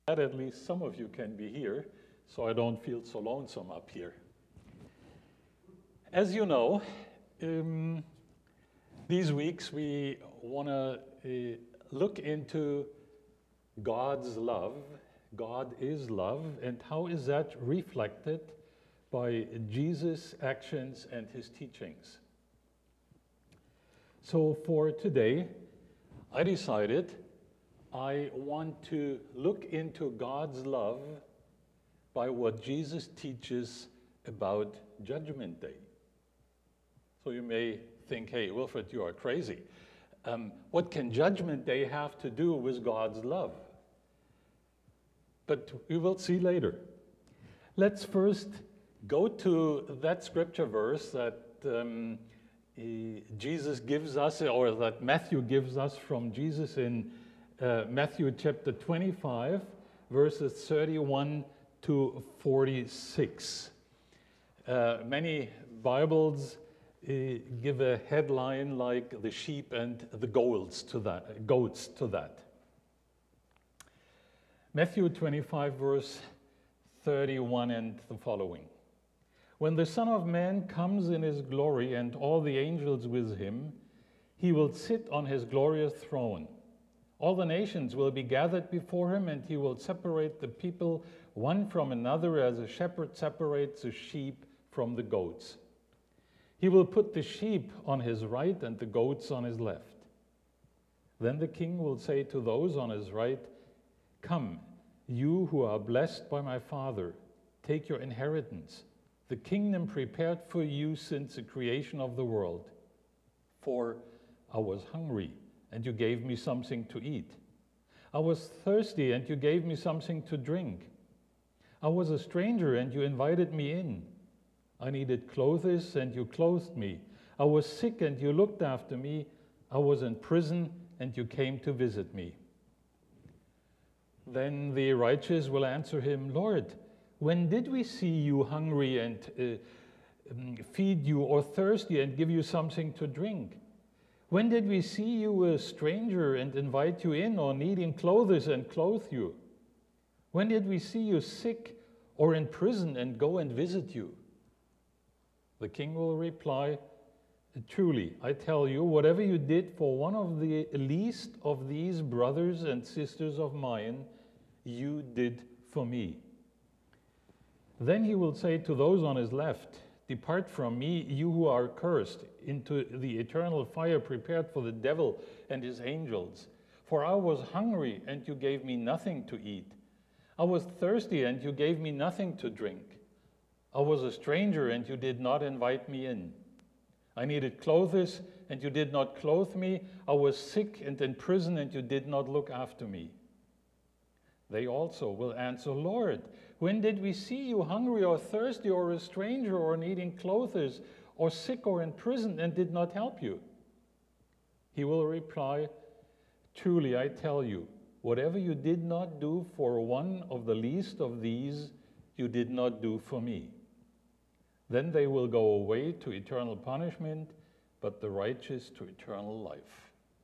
At least some of you can be here, so I don't feel so lonesome up here. As you know, these weeks we want to look into God's love. God is love, and how is that reflected by Jesus' actions and his teachings? So for today, I decided I want to look into God's love by what Jesus teaches about Judgment Day. So you may think, hey, Wilfred, you are crazy. What can Judgment Day have to do with God's love? But we will see later. Let's first go to that scripture verse that Jesus gives us, or that Matthew gives us from Jesus in Matthew chapter 25, verses 31 to 46. Many Bibles give a headline like the sheep and the goats to that. Matthew 25, verse 31 and the following. When the Son of Man comes in his glory and all the angels with him, he will sit on his glorious throne. All the nations will be gathered before him, and he will separate the people one from another as a shepherd separates the sheep from the goats. He will put the sheep on his right and the goats on his left. Then the king will say to those on his right, "Come, you who are blessed by my Father, take your inheritance, the kingdom prepared for you since the creation of the world. For I was hungry, and you gave me something to eat. I was thirsty, and you gave me something to drink. I was a stranger, and you invited me in. I needed clothes, and you clothed me. I was sick, and you looked after me. I was in prison, and you came to visit me." Then the righteous will answer him, "Lord, when did we see you hungry and feed you, or thirsty and give you something to drink? When did we see you a stranger and invite you in, or needing clothes and clothe you? When did we see you sick or in prison and go and visit you?" The king will reply, "Truly, I tell you, whatever you did for one of the least of these brothers and sisters of mine, you did for me." Then he will say to those on his left, "Depart from me, you who are cursed, into the eternal fire prepared for the devil and his angels. For I was hungry, and you gave me nothing to eat. I was thirsty, and you gave me nothing to drink. I was a stranger, and you did not invite me in. I needed clothes, and you did not clothe me. I was sick and in prison, and you did not look after me." They also will answer, "Lord, when did we see you hungry or thirsty or a stranger or needing clothes or sick or in prison and did not help you?" He will reply, "Truly I tell you, whatever you did not do for one of the least of these, you did not do for me." Then they will go away to eternal punishment, but the righteous to eternal life.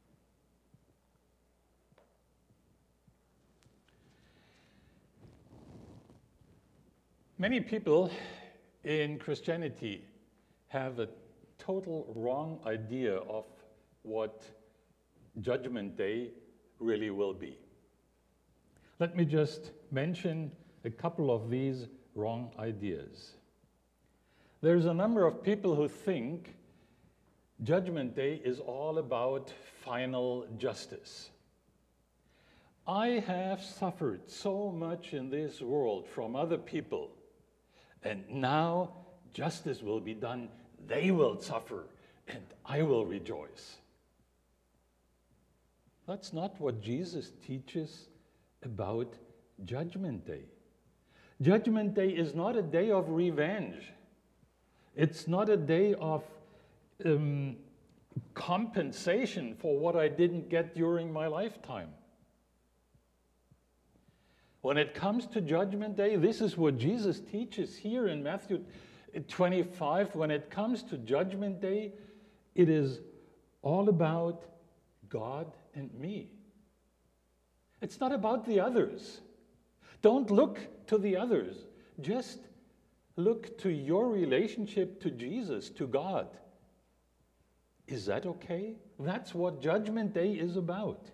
Many people in Christianity have a total wrong idea of what Judgment Day really will be. Let me just mention a couple of these wrong ideas. There's a number of people who think Judgment Day is all about final justice. I have suffered so much in this world from other people, and now justice will be done. They will suffer, and I will rejoice. That's not what Jesus teaches about Judgment Day. Judgment Day is not a day of revenge. It's not a day of compensation for what I didn't get during my lifetime. When it comes to Judgment Day, this is what Jesus teaches here in Matthew 25. When it comes to Judgment Day, it is all about God and me. It's not about the others. Don't look to the others. Just look to your relationship to Jesus, to God. Is that okay? That's what Judgment Day is about.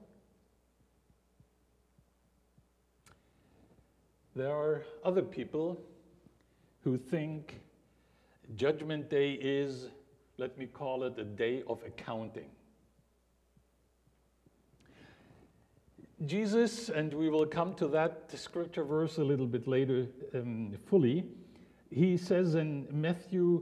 There are other people who think Judgment Day is, let me call it, a day of accounting. Jesus, and we will come to that scripture verse a little bit later fully, he says in Matthew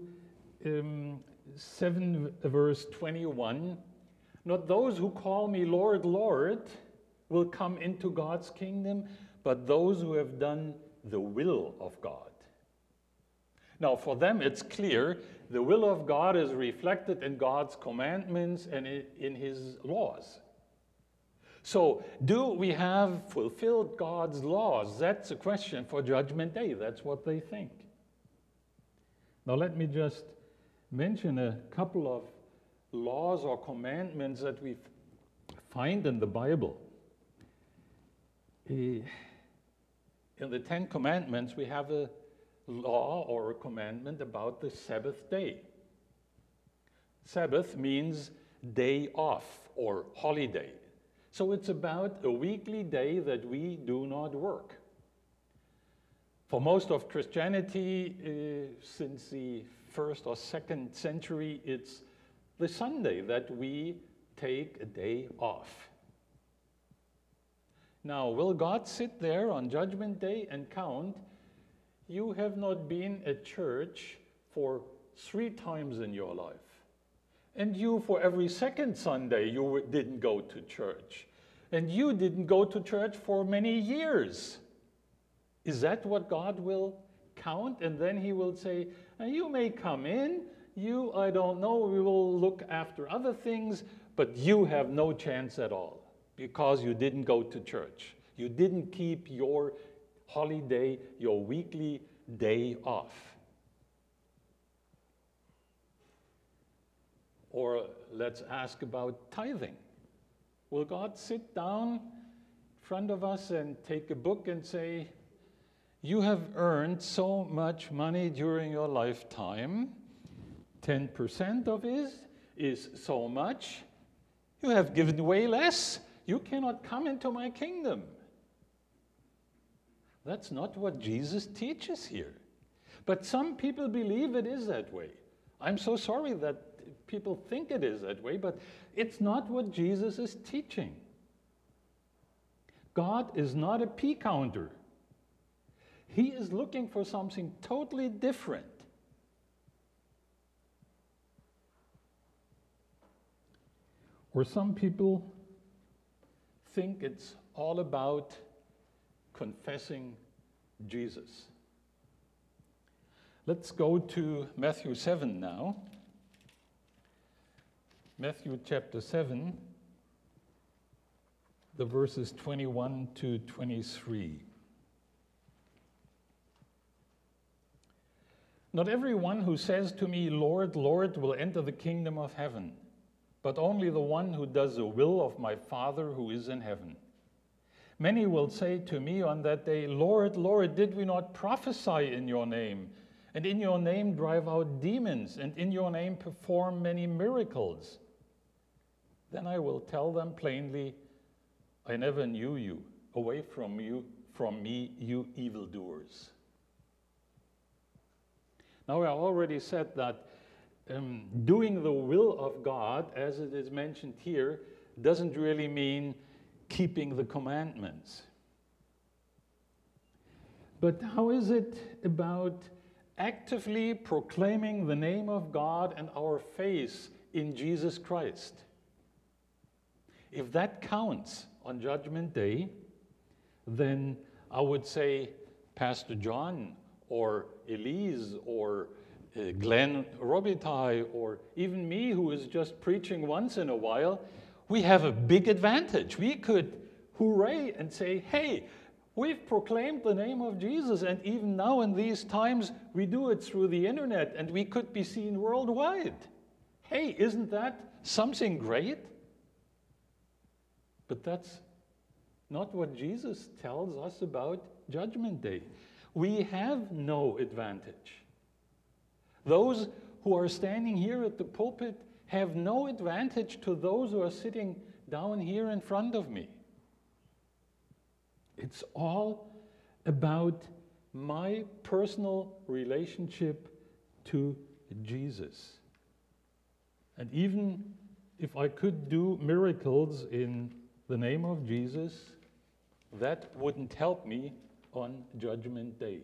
7 verse 21, "Not those who call me Lord, Lord will come into God's kingdom, but those who have done the will of God." Now, for them, it's clear the will of God is reflected in God's commandments and in his laws. So, do we have fulfilled God's laws? That's a question for Judgment Day. That's what they think. Now, let me just mention a couple of laws or commandments that we find in the Bible. In the Ten Commandments, we have a law or a commandment about the Sabbath day. Sabbath means day off or holiday. So it's about a weekly day that we do not work. For most of Christianity, since the 1st or 2nd century, it's the Sunday that we take a day off. Now, will God sit there on Judgment Day and count, you have not been at church for 3 times in your life? And you, for every second Sunday, you didn't go to church. And you didn't go to church for many years. Is that what God will count? And then he will say, you may come in, you, I don't know, we will look after other things, but you have no chance at all because you didn't go to church. You didn't keep your holiday, your weekly day off. Or let's ask about tithing. Will God sit down in front of us and take a book and say, you have earned so much money during your lifetime, 10% of it is so much, you have given away less, you cannot come into my kingdom. That's not what Jesus teaches here. But some people believe it is that way. I'm so sorry that people think it is that way, but it's not what Jesus is teaching. God is not a P counter. He is looking for something totally different. Or some people think it's all about confessing Jesus. Let's go to Matthew 7 now. Matthew chapter 7, the verses 21 to 23. Not everyone who says to me, Lord, Lord, will enter the kingdom of heaven, but only the one who does the will of my Father who is in heaven. Many will say to me on that day, Lord, Lord, did we not prophesy in your name, and in your name drive out demons, and in your name perform many miracles? Then I will tell them plainly, I never knew you. Away from me, you evildoers. Now, I already said that doing the will of God, as it is mentioned here, doesn't really mean keeping the commandments. But how is it about actively proclaiming the name of God and our faith in Jesus Christ? If that counts on Judgment Day, then I would say Pastor John or Elise or Glenn Robitaille or even me, who is just preaching once in a while, we have a big advantage. We could hooray and say, hey, we've proclaimed the name of Jesus, and even now in these times, we do it through the internet, and we could be seen worldwide. Hey, isn't that something great? But that's not what Jesus tells us about Judgment Day. We have no advantage. Those who are standing here at the pulpit have no advantage to those who are sitting down here in front of me. It's all about my personal relationship to Jesus. And even if I could do miracles in the name of Jesus, that wouldn't help me on Judgment Day.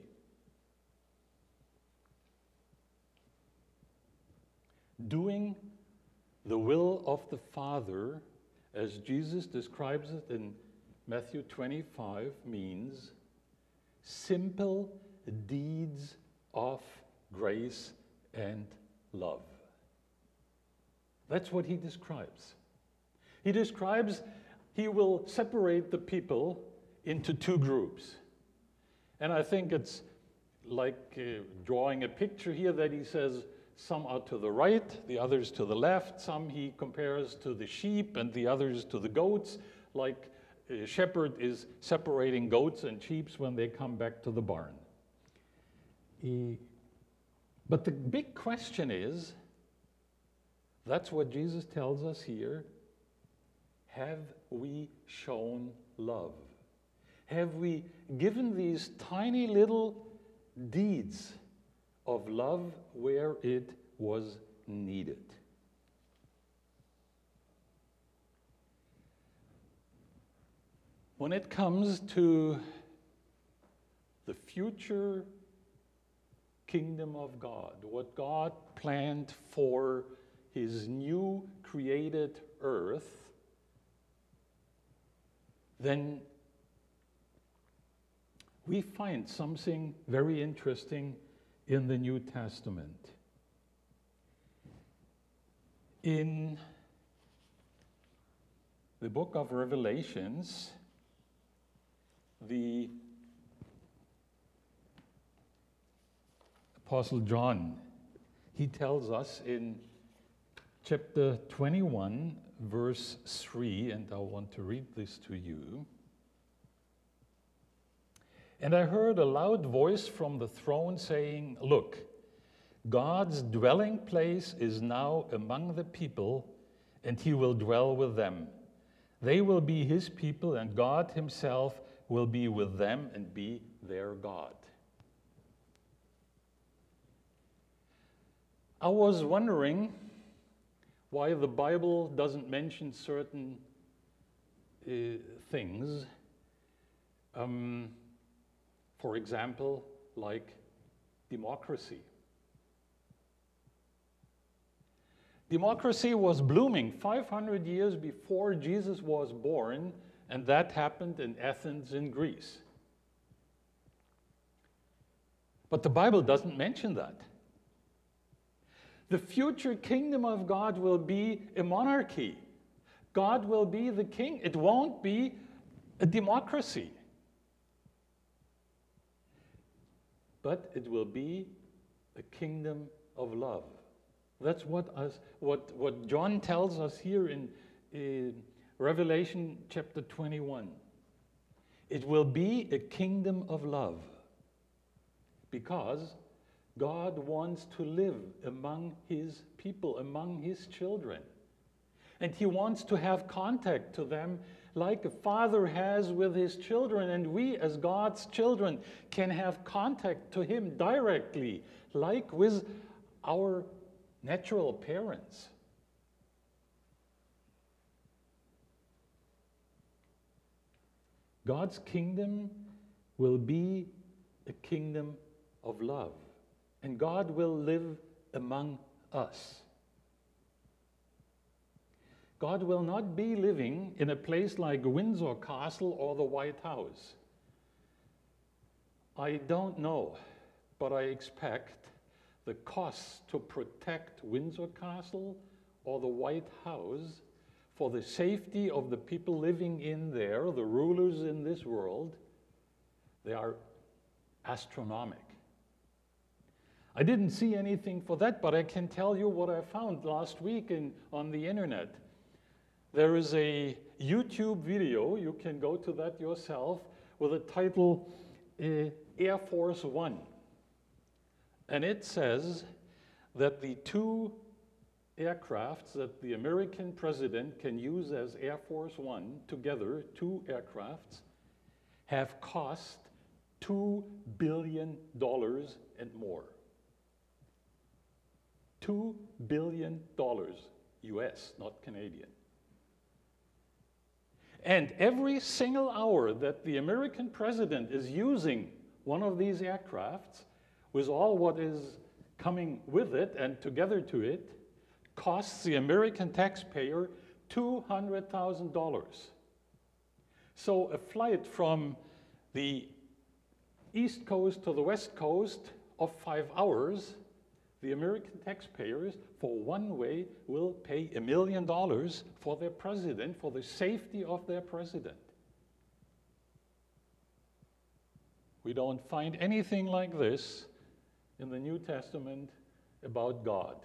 Doing the will of the Father, as Jesus describes it in Matthew 25, means simple deeds of grace and love. That's what he describes. He describes he will separate the people into two groups. And I think it's like drawing a picture here that he says some are to the right, the others to the left. Some he compares to the sheep and the others to the goats, like a shepherd is separating goats and sheep when they come back to the barn. But the big question is, that's what Jesus tells us here, have we shown love? Have we given these tiny little deeds of love where it was needed? When it comes to the future kingdom of God, what God planned for his new created earth, then we find something very interesting in the New Testament. In the book of Revelations, the Apostle John, he tells us in chapter 21, verse 3, and I want to read this to you. And I heard a loud voice from the throne saying, "Look, God's dwelling place is now among the people, and he will dwell with them. They will be his people, and God himself will be with them and be their God." I was wondering why the Bible doesn't mention certain things. For example, like democracy. Democracy was blooming 500 years before Jesus was born, and that happened in Athens in Greece. But the Bible doesn't mention that. The future kingdom of God will be a monarchy. God will be the king. It won't be a democracy. But it will be a kingdom of love. That's what John tells us here in Revelation chapter 21. It will be a kingdom of love because God wants to live among his people, among his children. And he wants to have contact to them like a father has with his children, and we as God's children can have contact to him directly, like with our natural parents. God's kingdom will be a kingdom of love, and God will live among us. God will not be living in a place like Windsor Castle or the White House. I don't know, but I expect the costs to protect Windsor Castle or the White House for the safety of the people living in there, the rulers in this world, they are astronomical. I didn't see anything for that, but I can tell you what I found last week on the internet. There is a YouTube video, you can go to that yourself, with the title Air Force One. And it says that the two aircrafts that the American president can use as Air Force One together, two aircrafts, have cost $2 billion and more. $2 billion US, not Canadian. And every single hour that the American president is using one of these aircrafts, with all what is coming with it and together to it, costs the American taxpayer $200,000. So a flight from the East Coast to the West Coast of 5 hours, the American taxpayers for one way will pay $1 million for their president, for the safety of their president. We don't find anything like this in the New Testament about God.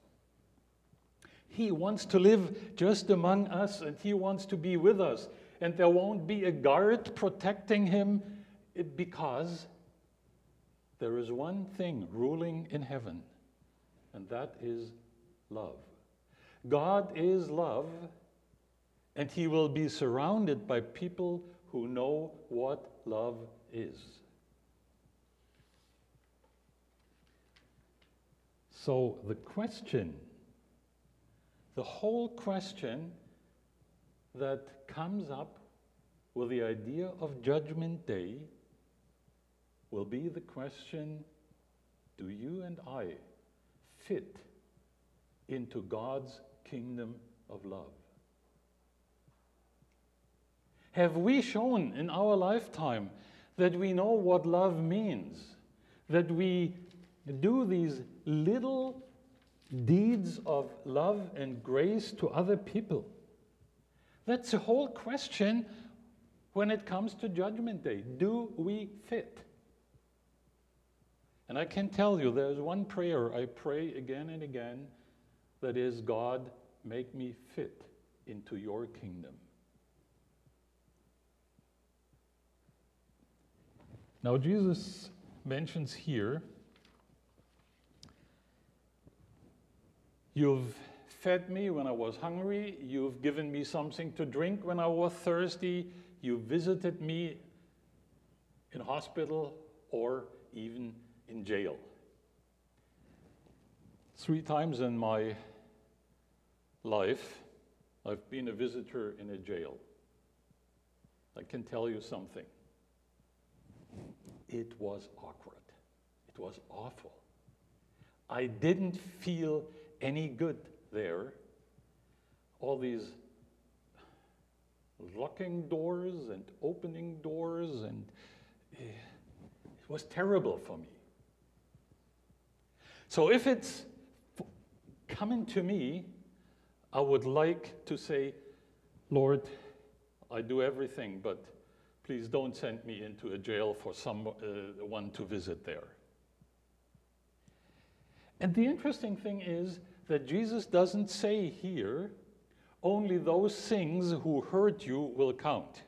He wants to live just among us, and he wants to be with us. And there won't be a guard protecting him, because there is one thing ruling in heaven, and that is love. God is love, and he will be surrounded by people who know what love is. So the question, the whole question that comes up with the idea of Judgment Day will be the question, do you and I fit into God's kingdom of love? Have we shown in our lifetime that we know what love means? That we do these little deeds of love and grace to other people? That's the whole question when it comes to Judgment Day. Do we fit? And I can tell you, there's one prayer I pray again and again, that is, God, make me fit into your kingdom. Now, Jesus mentions here, you've fed me when I was hungry, you've given me something to drink when I was thirsty, you visited me in hospital or even in jail. 3 times in my life, I've been a visitor in a jail. I can tell you something. It was awkward. It was awful. I didn't feel any good there. All these locking doors and opening doors, and it was terrible for me. So if it's coming to me, I would like to say, Lord, I do everything, but please don't send me into a jail for someone to visit there. And the interesting thing is that Jesus doesn't say here, only those things who hurt you will count.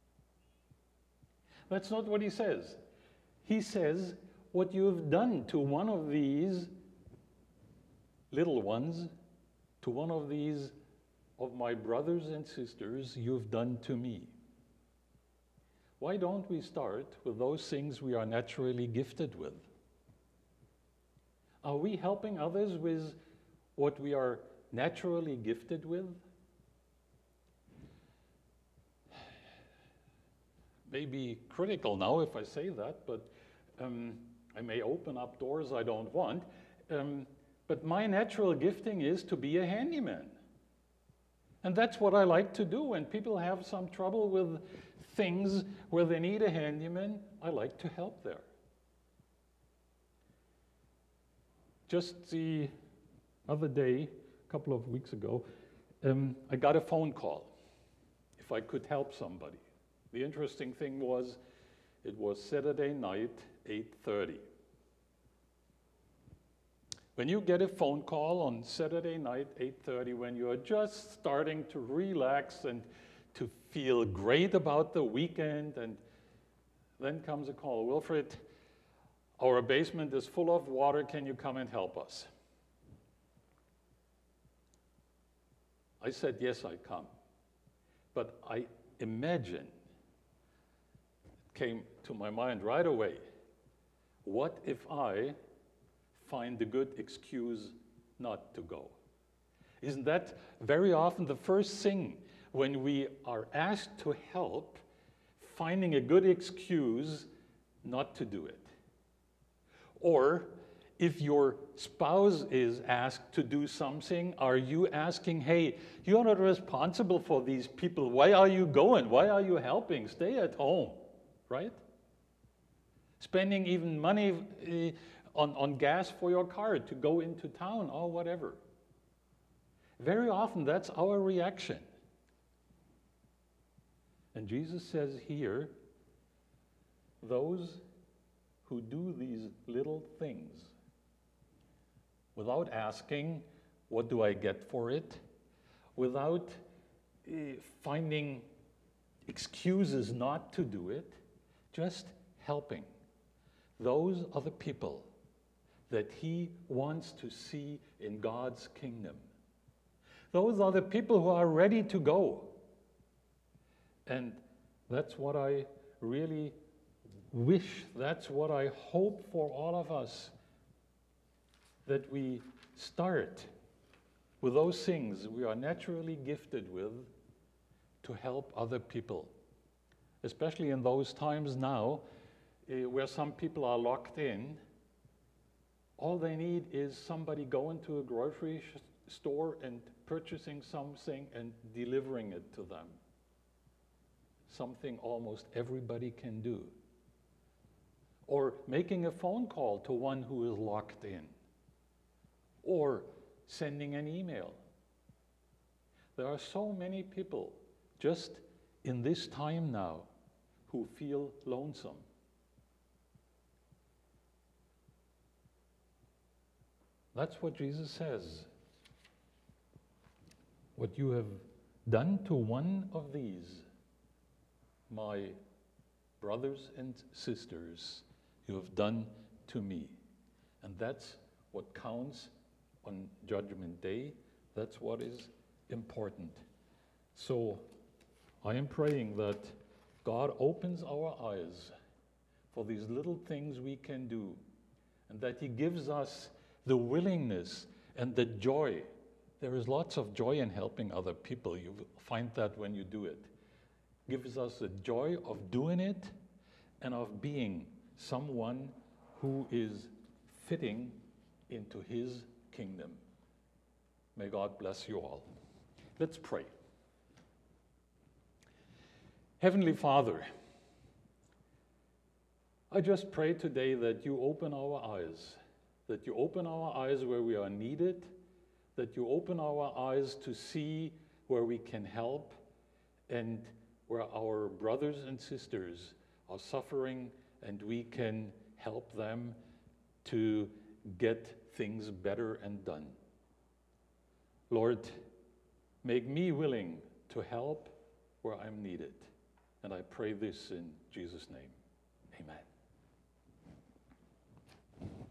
That's not what he says. He says, what you have done to one of these little ones, to one of these of my brothers and sisters, you've done to me. Why don't we start with those things we are naturally gifted with? Are we helping others with what we are naturally gifted with? Maybe critical now if I say that, but I may open up doors I don't want. But my natural gifting is to be a handyman. And that's what I like to do. When people have some trouble with things where they need a handyman, I like to help there. Just the other day, a couple of weeks ago, I got a phone call if I could help somebody. The interesting thing was, it was Saturday night, 8:30. When you get a phone call on Saturday night, 8:30, when you are just starting to relax and to feel great about the weekend, and then comes a call. Wilfred, our basement is full of water. Can you come and help us? I said, yes, I come. But I imagine, it came to my mind right away, what if I find a good excuse not to go? Isn't that very often the first thing when we are asked to help, finding a good excuse not to do it? Or if your spouse is asked to do something, are you asking, hey, you're not responsible for these people. Why are you going? Why are you helping? Stay at home, right? Spending even money on gas for your car to go into town or whatever. Very often that's our reaction. And Jesus says here, those who do these little things without asking, what do I get for it? Without finding excuses not to do it, just helping. Those are the people that he wants to see in God's kingdom. Those are the people who are ready to go. And that's what I really wish, that's what I hope for all of us, that we start with those things we are naturally gifted with to help other people. Especially in those times now where some people are locked in. All they need is somebody going to a grocery store and purchasing something and delivering it to them. Something almost everybody can do. Or making a phone call to one who is locked in. Or sending an email. There are so many people just in this time now who feel lonesome. That's what Jesus says. What you have done to one of these, my brothers and sisters, you have done to me. And that's what counts on Judgment Day. That's what is important. So I am praying that God opens our eyes for these little things we can do, and that he gives us the willingness and the joy. There is lots of joy in helping other people. You find that when you do it. Gives us the joy of doing it and of being someone who is fitting into his kingdom. May God bless you all. Let's pray. Heavenly Father, I just pray today that you open our eyes, that you open our eyes where we are needed, that you open our eyes to see where we can help and where our brothers and sisters are suffering, and we can help them to get things better and done. Lord, make me willing to help where I'm needed. And I pray this in Jesus' name. Amen.